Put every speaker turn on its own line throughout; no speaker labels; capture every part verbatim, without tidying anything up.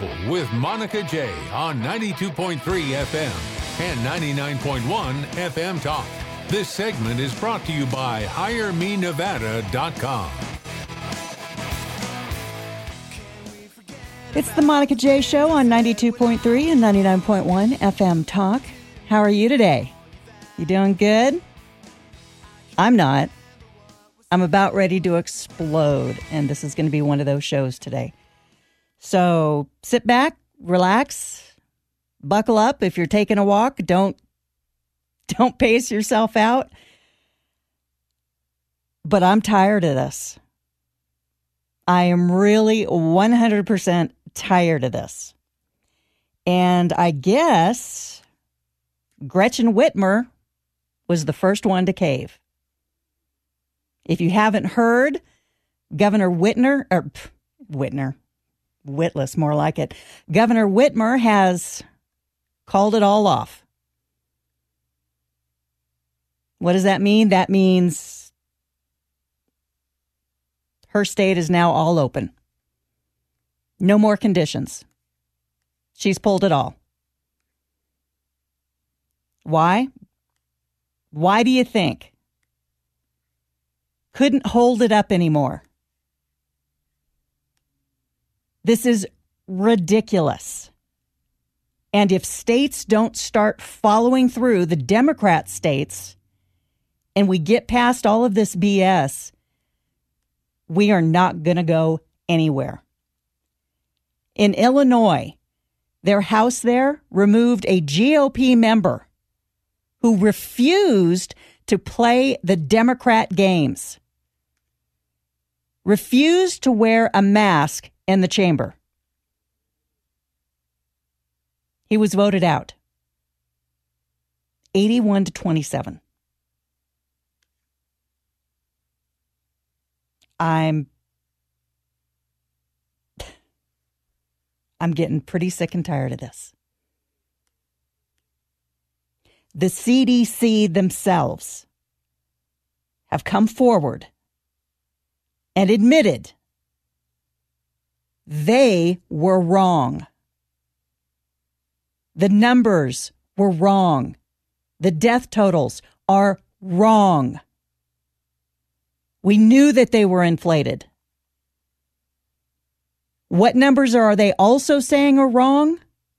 Powerful with Monica J on ninety-two point three F M and ninety-nine point one F M Talk. This segment is brought to you by hire me nevada dot com.
It's the Monica J Show on ninety-two point three and ninety-nine point one F M Talk. How are you today? You doing good? I'm not. I'm about ready to explode, and this is going to be one of those shows today. So sit back, relax, buckle up. If you're taking a walk, don't don't pace yourself out. But I'm tired of this. I am really one hundred percent tired of this. And I guess Gretchen Whitmer was the first one to cave. If you haven't heard, Governor Whitmer, or pff, Whitmer, Witless, more like it. Governor Whitmer has called it all off. What does that mean? That means her state is now all open. No more conditions. She's pulled it all. Why? Why do you think? Couldn't hold it up anymore. This is ridiculous. And if states don't start following through, the Democrat states, and we get past all of this B S, we are not going to go anywhere. In Illinois, their House there removed a G O P member who refused to play the Democrat games. Refused to wear a mask in the chamber. He was voted out. eighty-one to twenty-seven. I'm I'm getting pretty sick and tired of this. The C D C themselves have come forward and admitted they were wrong. The numbers were wrong. The death totals are wrong. We knew that they were inflated. What numbers are they also saying are wrong?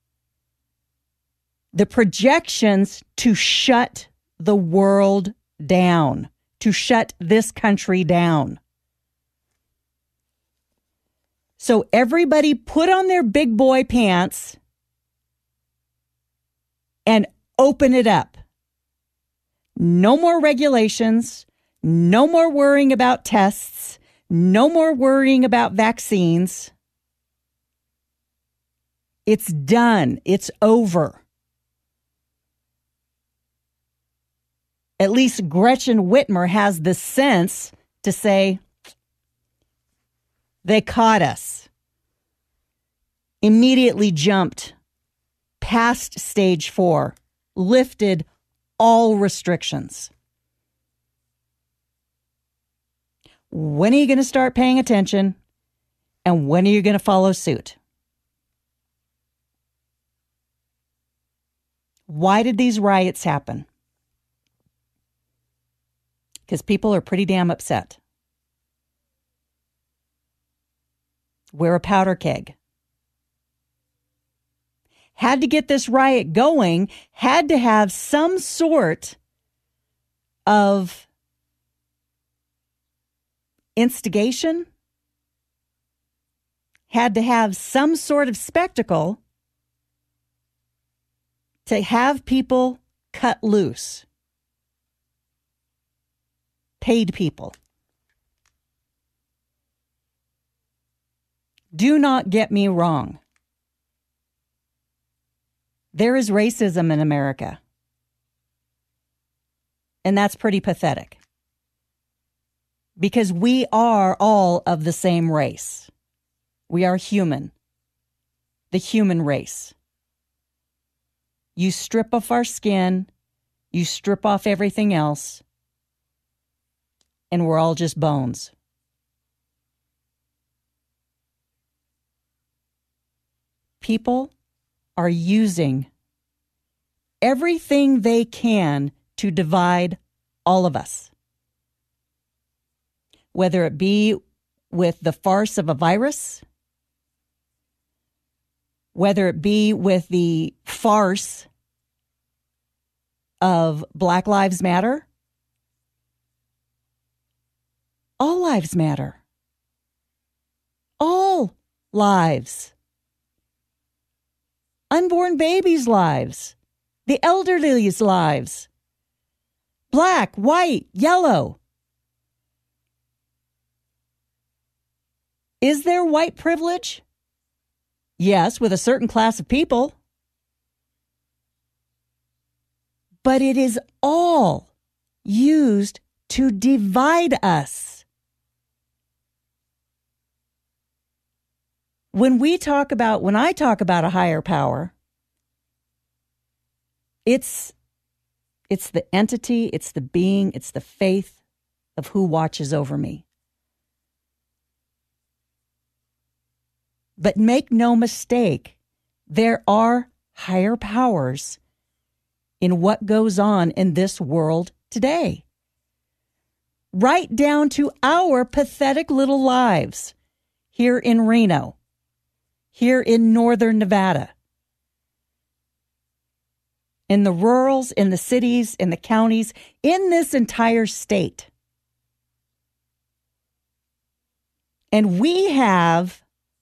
The projections to shut the world down, to shut this country down. So everybody put on their big boy pants and open it up. No more regulations, no more worrying about tests, no more worrying about vaccines. It's done. It's over. At least Gretchen Whitmer has the sense to say, they caught us. Immediately jumped past stage four, lifted all restrictions. When are you going to start paying attention? And when are you going to follow suit? Why did these riots happen? Because people are pretty damn upset. We're a powder keg. Had to get this riot going, had to have some sort of instigation, had to have some sort of spectacle to have people cut loose. Paid people. Do not get me wrong. There is racism in America. And that's pretty pathetic. Because we are all of the same race. We are human. The human race. You strip off our skin, you strip off everything else, and we're all just bones. people are using everything they can to divide all of us. Whether it be with the farce of a virus, whether it be with the farce of Black Lives Matter, all lives matter. All lives. Unborn babies' lives. The elderly's lives. Black, white, yellow. Is there white privilege? Yes, with a certain class of people. But it is all used to divide us. When we talk about, when I talk about a higher power, it's, it's the entity, it's the being, it's the faith of who watches over me. But make no mistake, there are higher powers in what goes on in this world today. Right down to our pathetic little lives here in Reno, here in northern Nevada, in the rurals, in the cities, in the counties, in this entire state. And we have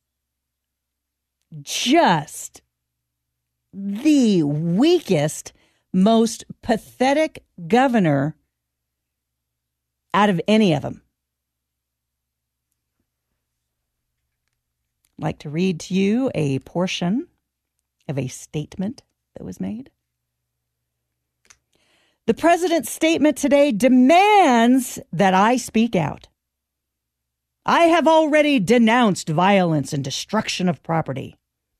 just the weakest, most pathetic governor out of any of them. I'd like to read to you a portion of a statement that was made. The president's statement today demands that I speak out. I have already denounced violence and destruction of property.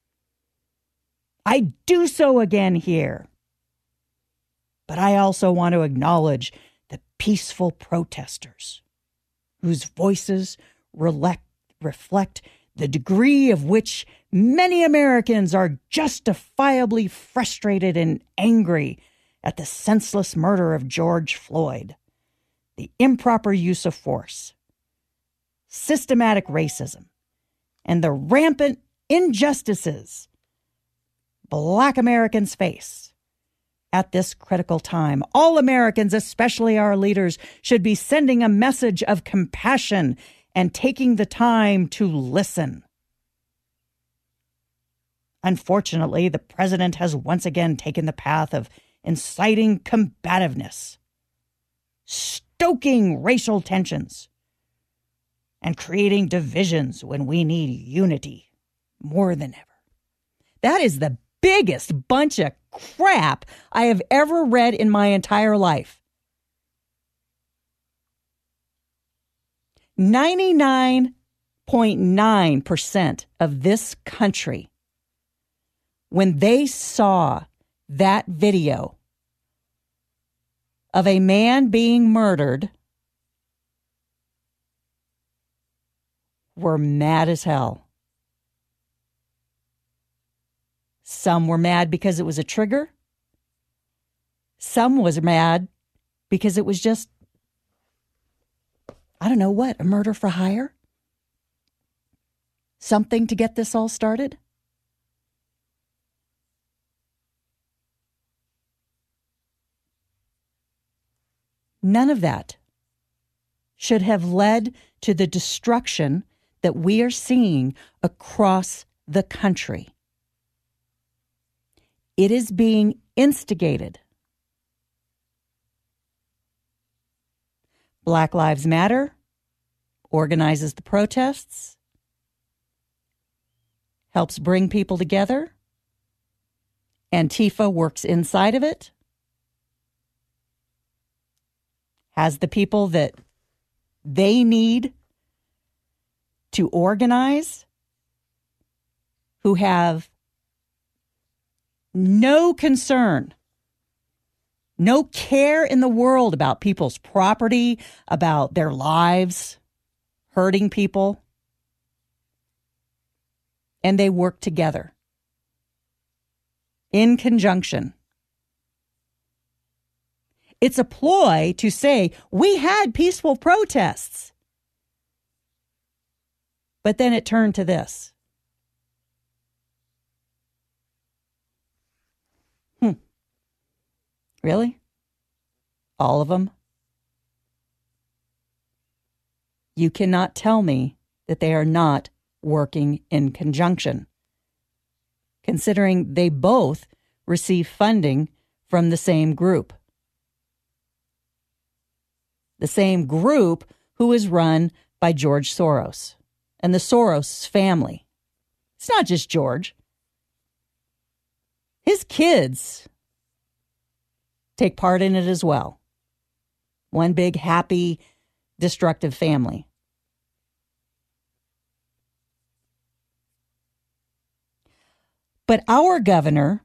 I do so again here. But I also want to acknowledge the peaceful protesters whose voices reflect, reflect the degree of which many Americans are justifiably frustrated and angry at the senseless murder of George Floyd, the improper use of force, systematic racism, and the rampant injustices Black Americans face at this critical time. All Americans, especially our leaders, should be sending a message of compassion and taking the time to listen. Unfortunately, the president has once again taken the path of inciting combativeness, stoking racial tensions, and creating divisions when we need unity more than ever. That is the biggest bunch of crap I have ever read in my entire life. ninety-nine point nine percent of this country, when they saw that video of a man being murdered, were mad as hell. Some were mad because it was a trigger. Some was mad because it was just, I don't know what, a murder for hire? Something to get this all started? None of that should have led to the destruction that we are seeing across the country. It is being instigated. Black Lives Matter organizes the protests, helps bring people together. Antifa works inside of it, has the people that they need to organize, who have no concern, no care in the world about people's property, about their lives, hurting people. And they work together in conjunction. It's a ploy to say we had peaceful protests. But then it turned to this. Hmm. Really? All of them? You cannot tell me that they are not working in conjunction, considering they both receive funding from the same group. The same group who is run by George Soros and the Soros family. It's not just George. His kids take part in it as well. One big, happy, destructive family. But our governor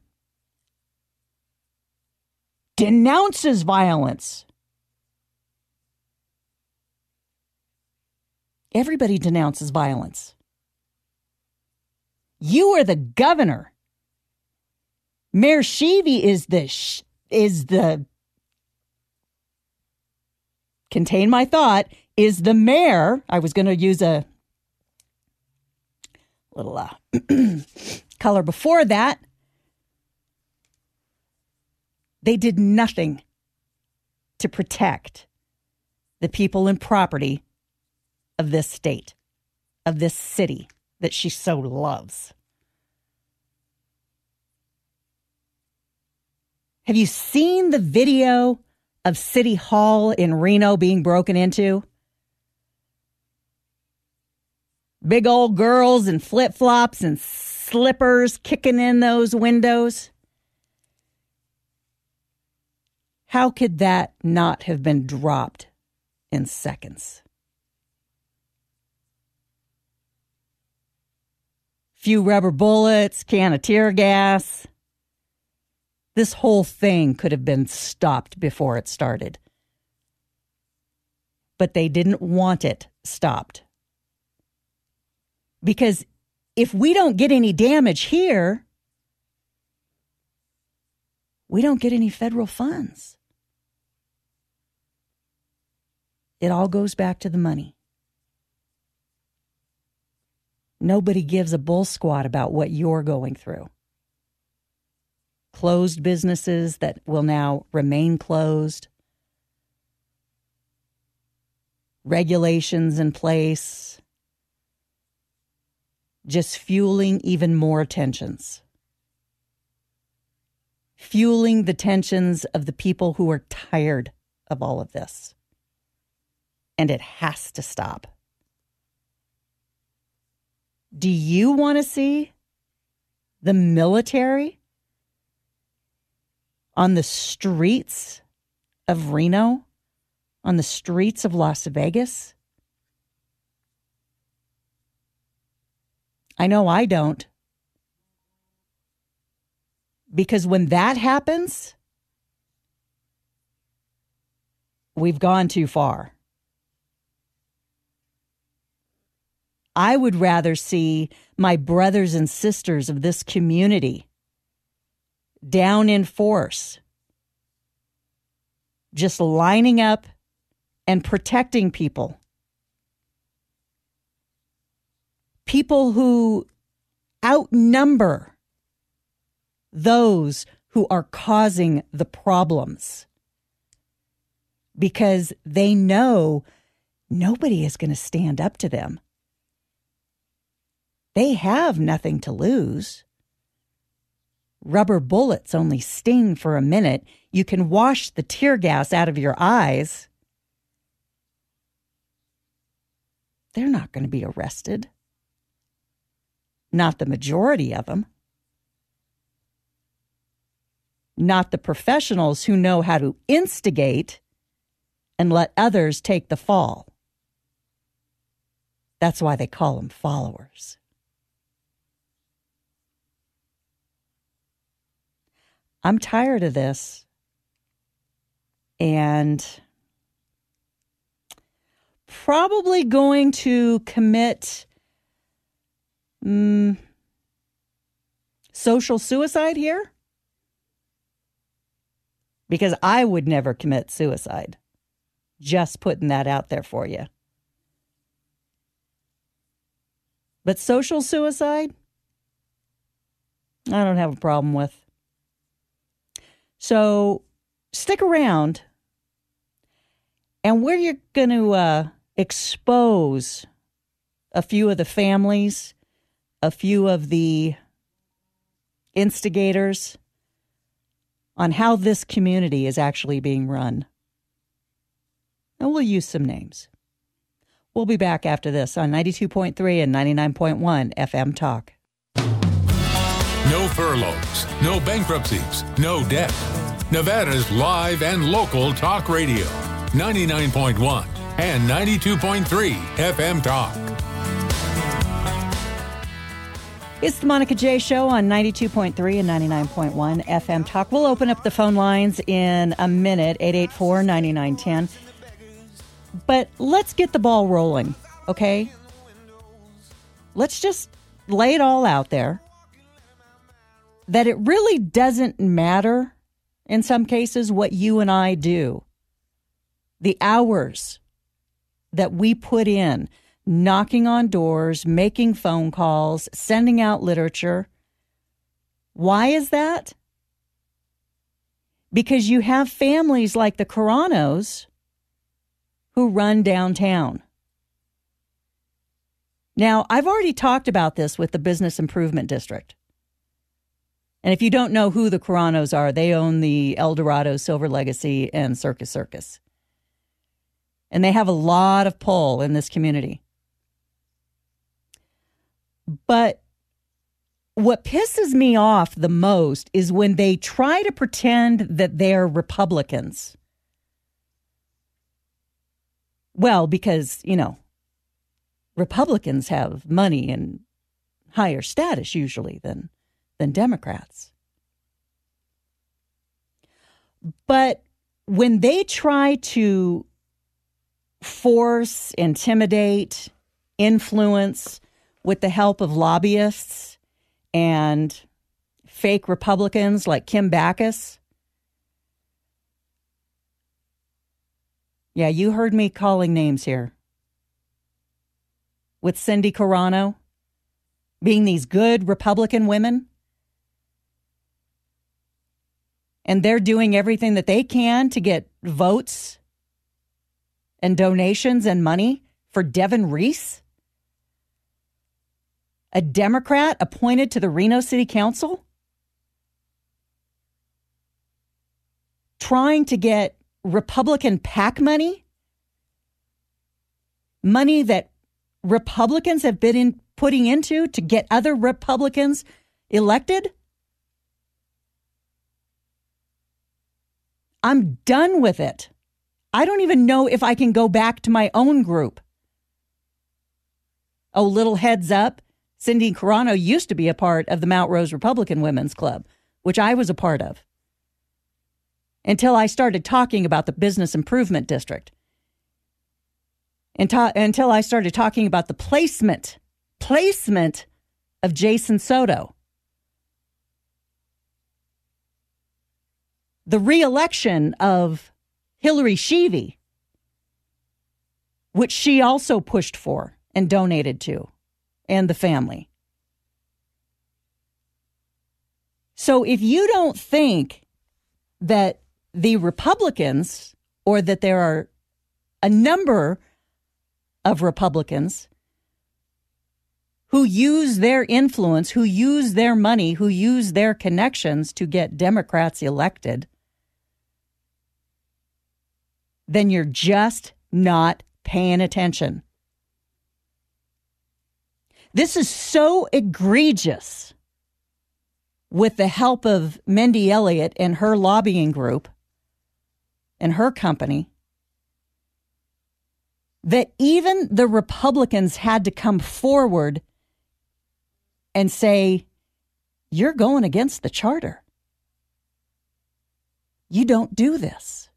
denounces violence. Everybody denounces violence. You are the governor. Mayor Sheevy is the sh- is the contain my thought is the mayor. I was going to use a little uh, color before that. They did nothing to protect the people and property of this state, of this city that she so loves. Have you seen the video of City Hall in Reno being broken into? Big old girls in flip-flops and slippers kicking in those windows. How could that not have been dropped in seconds? Few rubber bullets, can of tear gas. This whole thing could have been stopped before it started. But they didn't want it stopped. Because if we don't get any damage here, we don't get any federal funds. It all goes back to the money. Nobody gives a bull squat about what you're going through. Closed businesses that will now remain closed. Regulations in place. Just fueling even more tensions. Fueling the tensions of the people who are tired of all of this. And it has to stop. Do you want to see the military on the streets of Reno, on the streets of Las Vegas? I know I don't. Because when that happens, we've gone too far. I would rather see my brothers and sisters of this community down in force, just lining up and protecting people. People who outnumber those who are causing the problems because they know nobody is going to stand up to them. They have nothing to lose. Rubber bullets only sting for a minute. You can wash the tear gas out of your eyes. They're not going to be arrested. Not the majority of them. Not the professionals who know how to instigate and let others take the fall. That's why they call them followers. I'm tired of this. And probably going to commit mm, social suicide here. because I would never commit suicide. Just putting that out there for you. But social suicide, I don't have a problem with. So stick around, and we're going to uh, expose a few of the families, a few of the instigators on how this community is actually being run. And we'll use some names. We'll be back after this on ninety-two point three and ninety-nine point one F M Talk.
No furloughs, no bankruptcies, no debt. Nevada's live and local talk radio. ninety-nine point one and ninety-two point three F M Talk.
It's the Monica J. Show on ninety-two point three and ninety-nine point one F M Talk. We'll open up the phone lines in a minute, eight eight four, nine nine one zero. But let's get the ball rolling, okay? Let's just lay it all out there that it really doesn't matter, in some cases, what you and I do. The hours that we put in, knocking on doors, making phone calls, sending out literature. Why is that? Because you have families like the Caranos who run downtown. Now, I've already talked about this with the Business Improvement District. And if you don't know who the Caranos are, they own the El Dorado, Silver Legacy, and Circus Circus. And they have a lot of pull in this community. But what pisses me off the most is when they try to pretend that they're Republicans. Well, because, you know, Republicans have money and higher status usually than, than Democrats. But when they try to force, intimidate, influence with the help of lobbyists and fake Republicans like Kim Backus. Yeah, you heard me calling names here. With Cindy Carano being these good Republican women. And they're doing everything that they can to get votes and donations and money for Devin Reese, a Democrat appointed to the Reno City Council, trying to get Republican PAC money, money that Republicans have been in, putting into to get other Republicans elected. I'm done with it. I don't even know if I can go back to my own group. Oh, little heads up. Cindy Carano used to be a part of the Mount Rose Republican Women's Club, which I was a part of, until I started talking about the Business Improvement District. And ta- until I started talking about the placement, placement of Jason Soto. The re-election of Hillary Sheevy, which she also pushed for and donated to, and the family. So if you don't think that the Republicans, or that there are a number of Republicans who use their influence, who use their money, who use their connections to get Democrats elected, then you're just not paying attention. This is so egregious with the help of Mindy Elliott and her lobbying group and her company that even the Republicans had to come forward and say, you're going against the charter. You don't do this.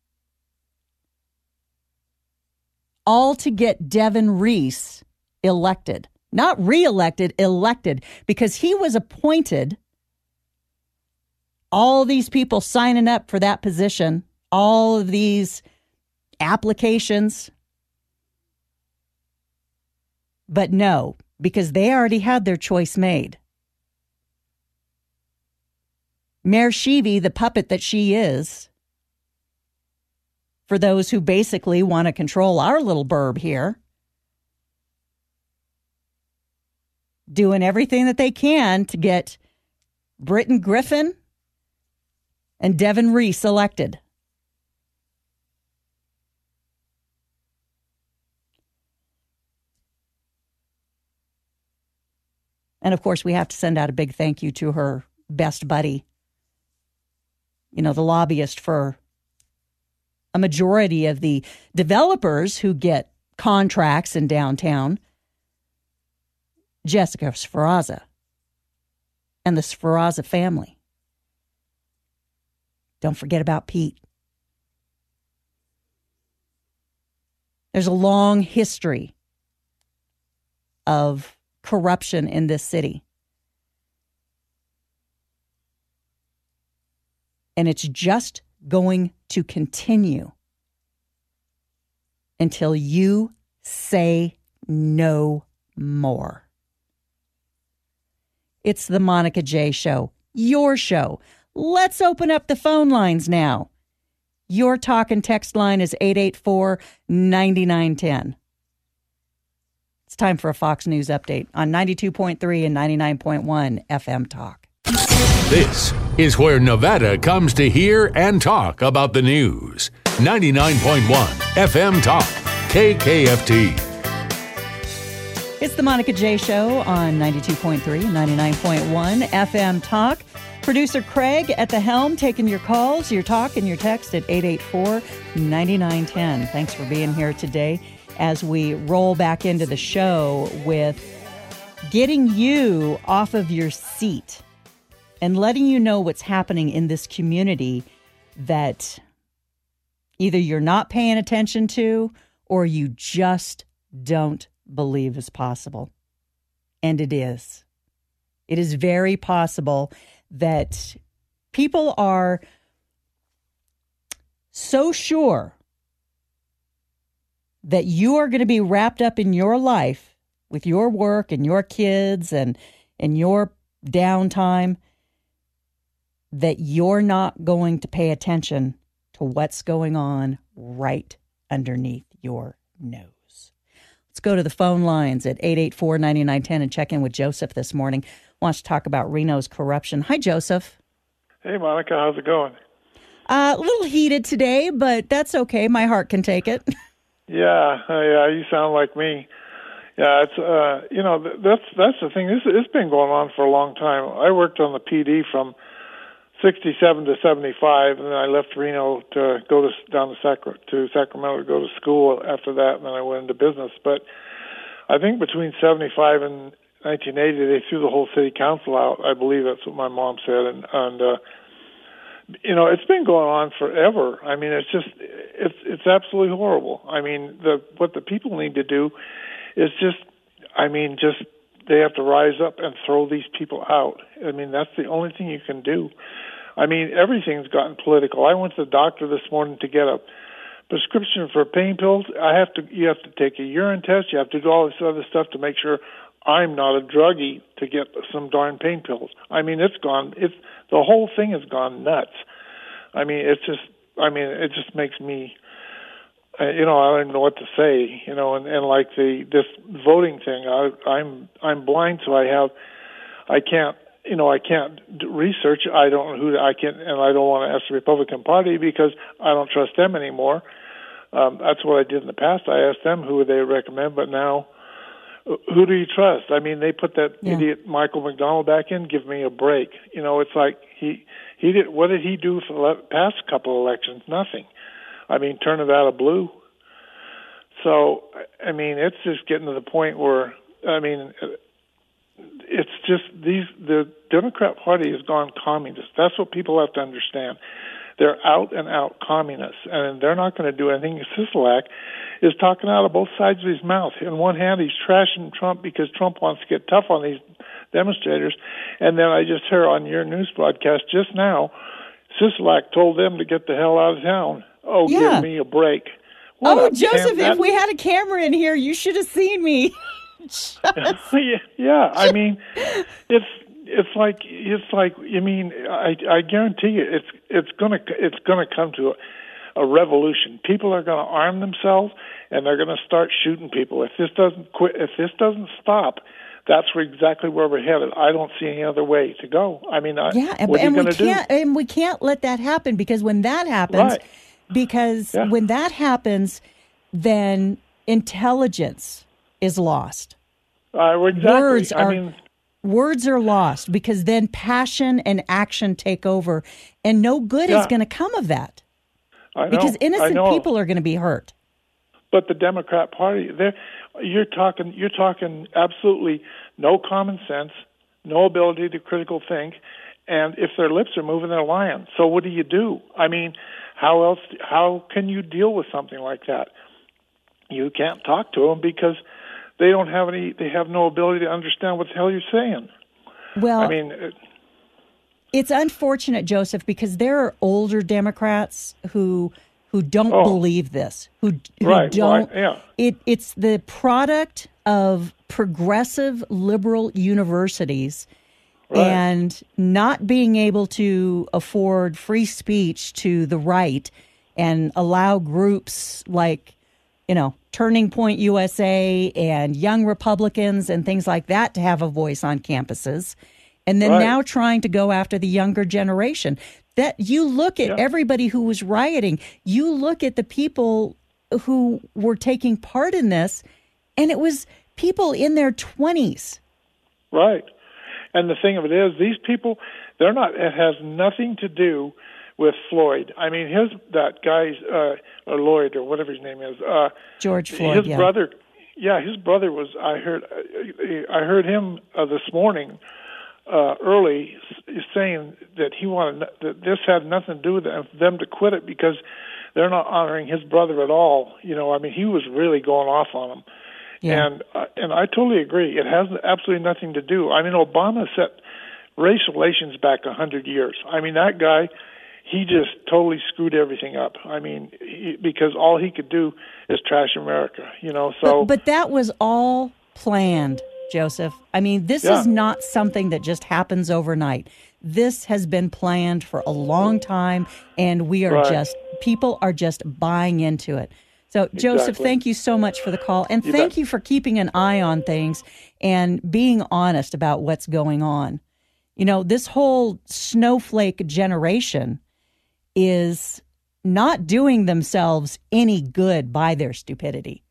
All to get Devin Reese elected. Not reelected, elected, because he was appointed all these people signing up for that position, all of these applications. But no, because they already had their choice made. Mayor Sheevy, the puppet that she is, for those who basically want to control our little burb here, doing everything that they can to get Britton Griffin and Devin Reese elected. And of course, we have to send out a big thank you to her best buddy, you know, the lobbyist for a majority of the developers who get contracts in downtown, Jessica Sferrazza and the Sferrazza family. Don't forget about Pete. There's a long history of corruption in this city. And it's just going to continue until you say no more. It's the Monica J. Show, your show. Let's open up the phone lines now. Your talk and text line is eight eight four, nine nine one zero. It's time for a Fox News update on ninety-two point three and ninety-nine point one F M Talk.
This is where Nevada comes to hear and talk about the news. ninety-nine point one F M Talk, K K F T.
It's the Monica J. Show on ninety-two point three and ninety-nine point one F M Talk. Producer Craig at the helm, taking your calls, your talk, and your text at eight eight four, nine nine one zero. Thanks for being here today as we roll back into the show with getting you off of your seat and letting you know what's happening in this community that either you're not paying attention to or you just don't believe is possible. And it is. It is very possible that people are so sure that you are going to be wrapped up in your life with your work and your kids and, and your downtime that you're not going to pay attention to what's going on right underneath your nose. Let's go to the phone lines at eight eight four, nine nine one zero and check in with Joseph this morning. Wants to talk about Reno's corruption. Hi, Joseph.
Hey, Monica. How's it going?
Uh, a little heated today, but that's okay. My heart can take it.
Yeah, uh, yeah. You sound like me. Yeah, it's uh, you know that's that's the thing. This it's been going on for a long time. I worked on the P D from sixty-seven to seventy-five, and then I left Reno to go to down to, Sacra- to Sacramento to go to school after that, and then I went into business. But I think between seventy-five and nineteen eighty, they threw the whole city council out. I believe that's what my mom said, and and uh, you know it's been going on forever. I mean, it's just it's it's absolutely horrible. I mean, the what the people need to do is just, I mean, just they have to rise up and throw these people out. I mean, that's the only thing you can do. I mean, everything's gotten political. I went to the doctor this morning to get a prescription for pain pills. I have to, you have to take a urine test. You have to do all this other stuff to make sure I'm not a druggie to get some darn pain pills. I mean, it's gone. It's the whole thing has gone nuts. I mean, it's just. I mean, it just makes me. Uh, you know, I don't even know what to say. You know, and, and like the this voting thing, I, I'm I'm blind, so I have, I can't. You know, I can't research. I don't know who I can, and I don't want to ask the Republican Party because I don't trust them anymore. Um, that's what I did in the past. I asked them who would they recommend, but now, who do you trust? I mean, they put that yeah. idiot Michael McDonald back in. Give me a break. You know, it's like he he did. What did he do for the past couple of elections? Nothing. I mean, turn it out of blue. So, I mean, it's just getting to the point where, I mean, it's just these, the Democrat Party has gone communist. That's what people have to understand. They're out and out communists, and they're not going to do anything. Sisolak is talking out of both sides of his mouth. On one hand, he's trashing Trump because Trump wants to get tough on these demonstrators. And then I just heard on your news broadcast just now, Sisolak told them to get the hell out of town. Oh,
Yeah.
give me a break. What
Oh,
a-
Joseph,
and that-
if we had a camera in here, you should have seen me.
yeah, yeah, I mean, it's it's like it's like I mean, I I guarantee you, it's it's gonna it's gonna come to a, a revolution. People are gonna arm themselves and they're gonna start shooting people. If this doesn't quit, if this doesn't stop, that's where exactly where we're headed. I don't see any other way to go. I mean, I,
Yeah, and,
what are you
and we
gonna do?
can't and we can't let that happen, because when that happens,
Right.
because
Yeah.
when that happens, then intelligence is lost.
Uh, well, exactly.
Words
I
are
mean,
words are lost, because then passion and action take over, and no good is
Yeah.
going to come of that,
I know,
because
I
innocent
know.
people are going to be hurt.
But the Democrat Party, they're, you're talking, you're talking absolutely no common sense, no ability to critical think, and if their lips are moving, they're lying. So what do you do? I mean, how else? How can you deal with something like that? You can't talk to them because they don't have any. They have no ability to understand what the hell you're saying.
Well,
I mean, it,
it's unfortunate, Joseph, because there are older Democrats who who don't
Oh.
believe this, who, who
Right,
don't.
right, yeah.
It it's the product of progressive liberal universities
Right.
and not being able to afford free speech to the right and allow groups like, you know, Turning Point U S A and Young Republicans and things like that to have a voice on campuses. And then
Right.
now trying to go after the younger generation. That you look at
Yeah.
everybody who was rioting, you look at the people who were taking part in this, and it was people in their twenties.
Right. And the thing of it is, these people, they're not, it has nothing to do with Floyd. I mean, his, that guy's, uh, or Lloyd, or whatever his name is, uh,
George Floyd,
his
yeah.
brother, yeah, his brother was, I heard, I heard him uh, this morning, uh, early s- saying that he wanted, that this had nothing to do with them to quit it because they're not honoring his brother at all. You know, I mean, he was really going off on him.
Yeah.
And uh, and I totally agree. It has absolutely nothing to do. I mean, Obama set race relations back a hundred years. I mean, that guy, he just totally screwed everything up. I mean, he, because all he could do is trash America. You know, so
But, but that was all planned, Joseph. I mean, this
Yeah.
is not something that just happens overnight. This has been planned for a long time, and we are
Right.
just, people are just buying into it. So, Joseph,
Exactly.
thank you so much for the call, and
You
thank
bet.
you for keeping an eye on things and being honest about what's going on. You know, this whole snowflake generation is not doing themselves any good by their stupidity.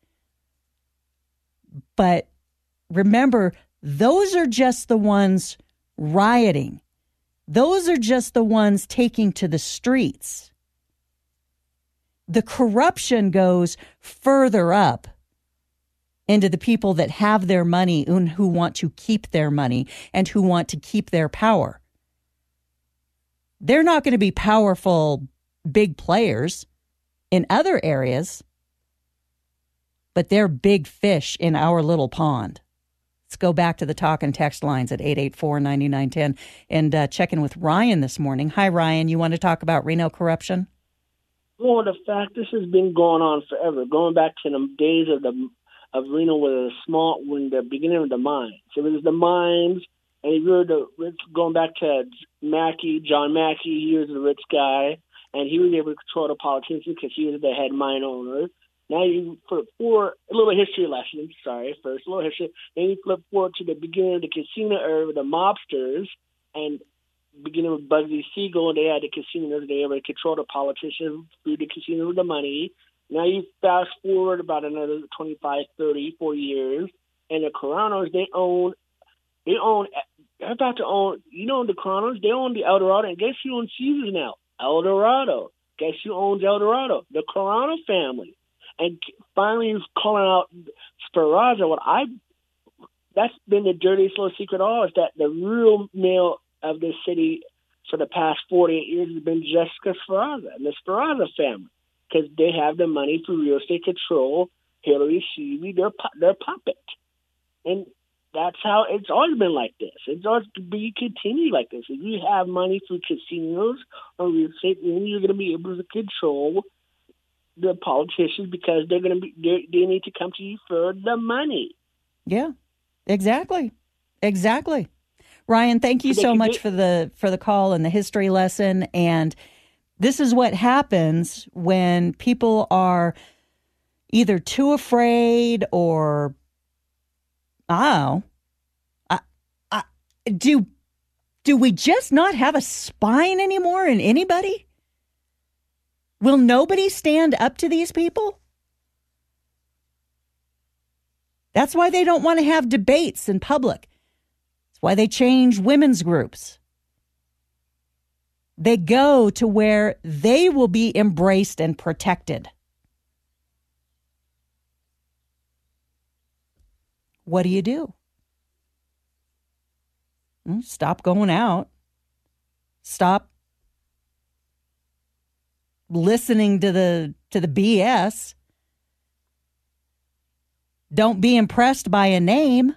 But remember, those are just the ones rioting. Those are just the ones taking to the streets. The corruption goes further up into the people that have their money and who want to keep their money and who want to keep their power. They're not going to be powerful big players in other areas, but they're big fish in our little pond. Let's go back to the talk and text lines at eight eight four, nine nine one zero and uh, check in with Ryan this morning. Hi, Ryan. You want to talk about Reno corruption?
Well, the fact this has been going on forever, going back to the days of the of Reno with a small, when the beginning of the mines. It was the mines, and if you were the rich, going back to Mackey, John Mackey, he was the rich guy, and he was able to control the politicians because he was the head mine owner. Now you flip forward, a little history lesson, sorry, first, a little history. Then you flip forward to the beginning of the casino era with the mobsters, and beginning with Bugsy Siegel, they had the casinos. They were able to control the politicians through the casino with the money. Now you fast forward about another twenty-five, thirty, forty years, and the Coronos, they own, they own, they're about to own, you know the Coronos, they own the El Dorado, and guess who owns Caesars now? El Dorado. Guess who owns El Dorado? The Corona family. And finally he's calling out Speraza. What I, that's been the dirtiest little secret of all, is that the real male of this city for the past forty-eight years has been Jessica Speraza and the Speraza family, because they have the money for real estate control. Hillary Seeley, their pu- their puppet, and That's how it's always been like this. It's always be continued like this. If you have money through casinos or real estate, then you're going to be able to control the politicians because they're going to be they, they need to come to you for the money.
Yeah, exactly, exactly. Ryan, thank you so much for the for the call and the history lesson. And this is what happens when people are either too afraid or I don't know. I, I, do do we just not have a spine anymore in anybody? Will nobody stand up to these people? That's why they don't want to have debates in public. That's why they change women's groups. They go to where they will be embraced and protected. What do you do? Stop going out. Stop listening to the to the B S. Don't be impressed by a name.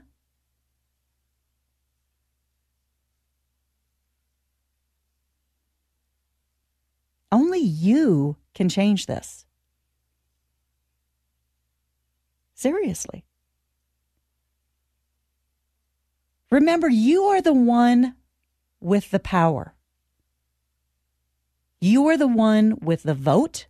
Only you can change this. Seriously. Remember, you are the one with the power. You are the one with the vote.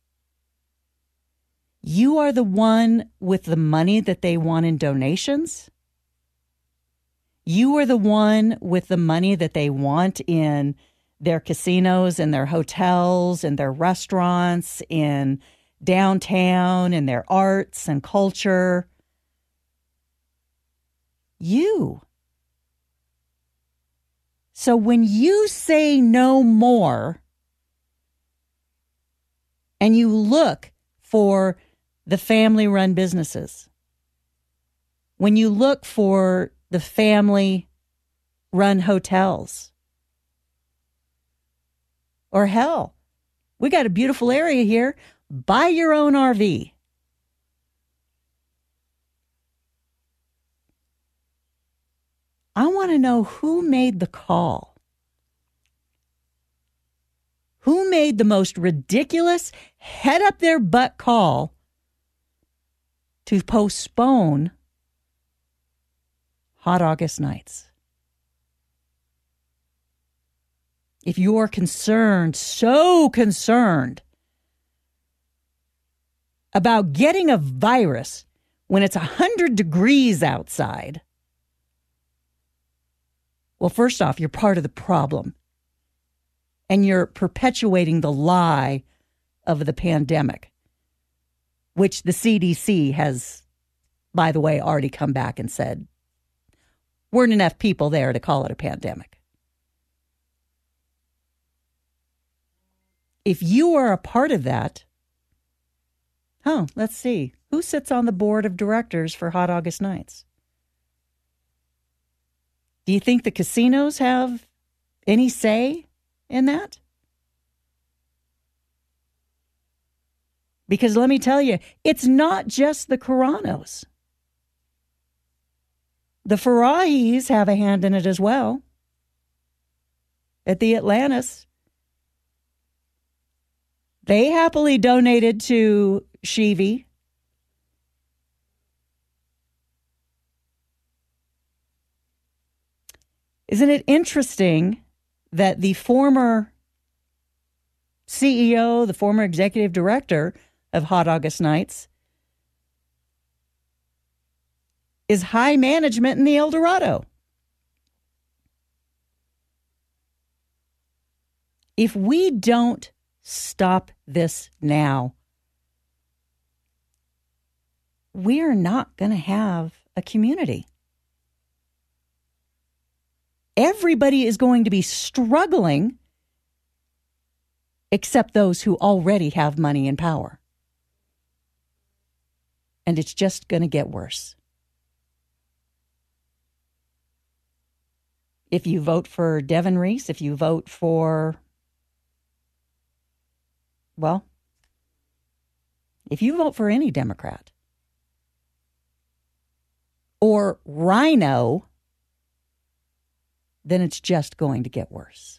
You are the one with the money that they want in donations. You are the one with the money that they want in their casinos and their hotels and their restaurants in downtown and their arts and culture. You. So when you say no more and you look for the family-run businesses, when you look for the family-run hotels, or hell, we got a beautiful area here, buy your own R V. I want to know who made the call. Who made the most ridiculous, head up their butt call to postpone Hot August Nights? If you're concerned, so concerned about getting a virus when it's one hundred degrees outside, well, first off, you're part of the problem. And you're perpetuating the lie of the pandemic, which the C D C has, by the way, already come back and said weren't enough people there to call it a pandemic. If you are a part of that, oh, let's see. Who sits on the board of directors for Hot August Nights? Do you think the casinos have any say in that? Because let me tell you, it's not just the Carranos. The Ferrahis have a hand in it as well. At the Atlantis. They happily donated to Chevy. Isn't it interesting that the former C E O, the former executive director of Hot August Nights, is high management in the El Dorado? If we don't stop this now, we're not going to have a community. Everybody is going to be struggling except those who already have money and power. And it's just going to get worse. If you vote for Devin Reese, if you vote for, well, if you vote for any Democrat, or Rhino, then it's just going to get worse.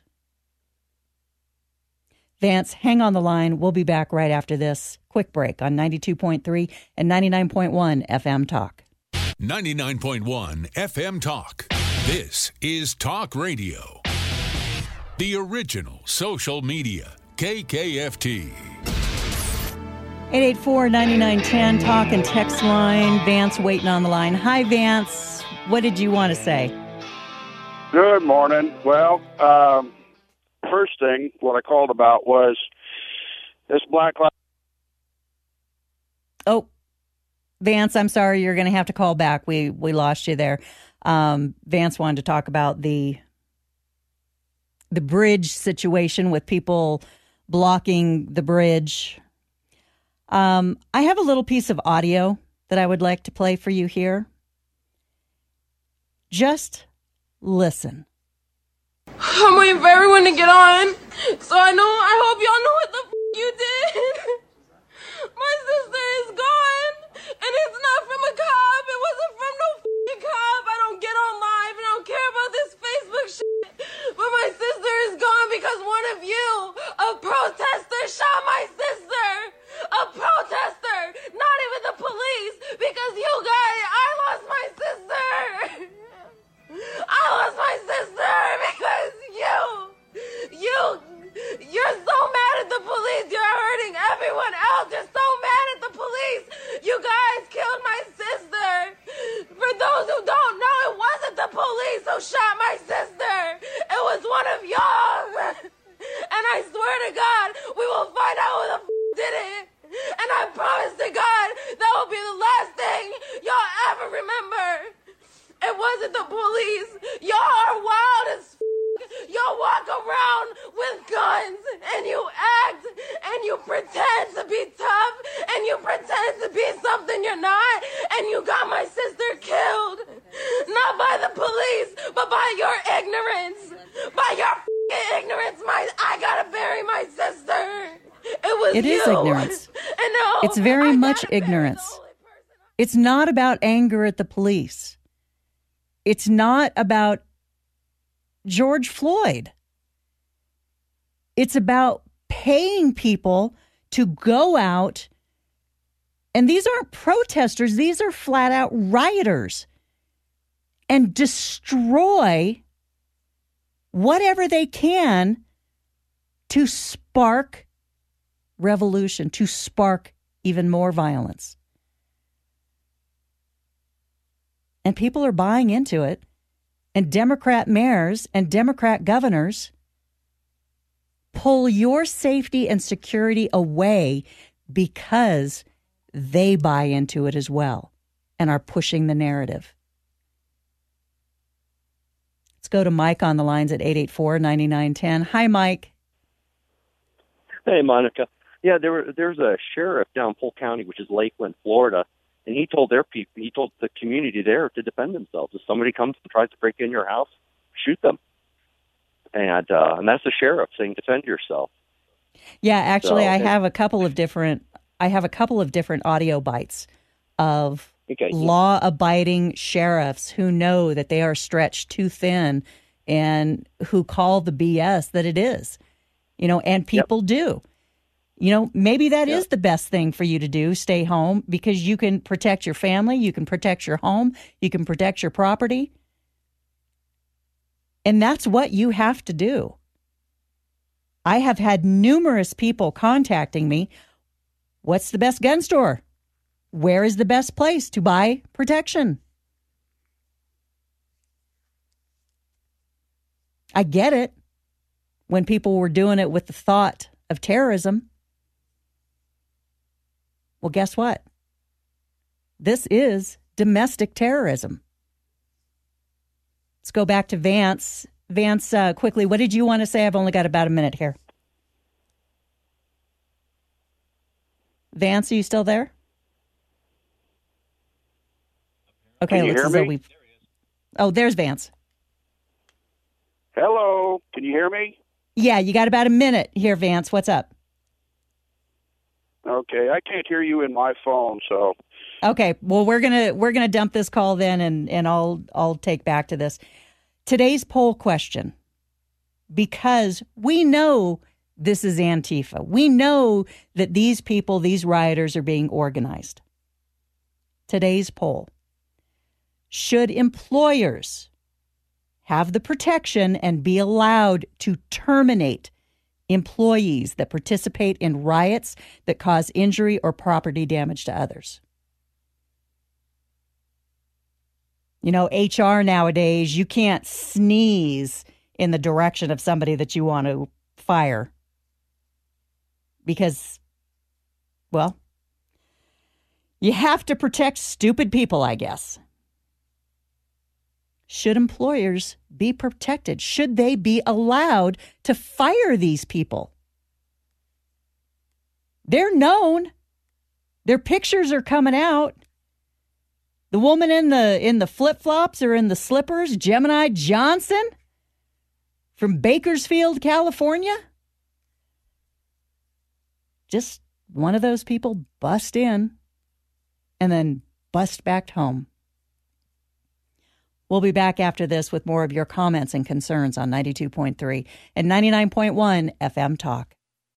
Vance, hang on the line. We'll be back right after this quick break on ninety-two point three and ninety-nine point one F M Talk.
ninety-nine point one F M Talk. This is Talk Radio. The original social media. K K F T.
eight eight four, nine nine one zero, talk and text line. Vance waiting on the line. Hi, Vance. What did you want to say?
Good morning. Well, um, first thing, what I called about was this Black Lives.
Oh, Vance, I'm sorry. You're going to have to call back. We we lost you there. Um, Vance wanted to talk about the the bridge situation with people blocking the bridge. Um, I have a little piece of audio that I would like to play for you here. Just listen.
I'm waiting for everyone to get on, so I know, I hope y'all know what the f*** you did. My sister is gone, and it's not from a cop. It wasn't from no f***ing cop. I don't get on live, and I don't care about this Facebook shit. But my sister is gone because one of you, a protester, shot my sister. A protester, not even the police, because you guys, I lost my sister. I lost my sister because you, you, you're so mad at the police. You're hurting everyone else. You're so mad at the police. You guys killed my sister. For those who don't know, it wasn't the police who shot my sister. It was one of y'all. And I swear to God, we will find out who the f*** did it. And I promise to God, that will be the last thing y'all ever remember. It wasn't the police. Y'all are wild as f***. Y'all walk around with guns and you act and you pretend to be tough and you pretend to be something you're not, and you got my sister killed. Not by the police, but by your ignorance. By your f***ing ignorance, my I gotta bury my sister. It was
It
you.
is ignorance.
And no,
It's very
I
much
gotta
ignorance.
bury the only person I-
It's not about anger at the police. It's not about George Floyd. It's about paying people to go out. And these aren't protesters. These are flat out rioters. And destroy whatever they can to spark revolution, to spark even more violence. And people are buying into it. And Democrat mayors and Democrat governors pull your safety and security away because they buy into it as well and are pushing the narrative. Let's go to Mike on the lines at eight eight four, nine nine one zero. Hi, Mike.
Hey, Monica. Yeah, there were, there's a sheriff down in Polk County, which is Lakeland, Florida, and he told their people, he told the community there to defend themselves. If somebody comes and tries to break in your house, shoot them. And uh, and that's the sheriff saying, defend yourself.
Yeah, actually,
So,
I
it-
have a couple of different. I have a couple of different audio bites of
Okay.
law-abiding sheriffs who know that they are stretched too thin and who call the B S that it is. You know, and people do. You know, maybe that
Yeah.
is the best thing for you to do, stay home, because you can protect your family, you can protect your home, you can protect your property. And that's what you have to do. I have had numerous people contacting me. What's the best gun store? Where is the best place to buy protection? I get it when people were doing it with the thought of terrorism. Well, guess what? This is domestic terrorism. Let's go back to Vance. Vance, uh, quickly, what did you want to say? I've only got about a minute here. Vance, are you still there? Okay,
Can you
looks
hear
as though
me?
we've. Oh, there's Vance.
Hello, can you hear me?
Yeah, you got about a minute here, Vance. What's up?
Okay, I can't hear you in my phone, so
Okay, well we're gonna we're gonna dump this call then, and and I'll I'll take back to this. Today's poll question, because we know this is Antifa. We know that these people, these rioters, are being organized. Today's poll: should employers have the protection and be allowed to terminate employees that participate in riots that cause injury or property damage to others? You know, H R nowadays, you can't sneeze in the direction of somebody that you want to fire because, well, you have to protect stupid people, I guess. Should employers be protected? Should they be allowed to fire these people? They're known. Their pictures are coming out. The woman in the in the flip-flops or in the slippers, Gemini Johnson from Bakersfield, California. Just one of those people bust in and then bust back home. We'll be back after this with more of your comments and concerns on ninety-two point three and ninety-nine point one F M Talk.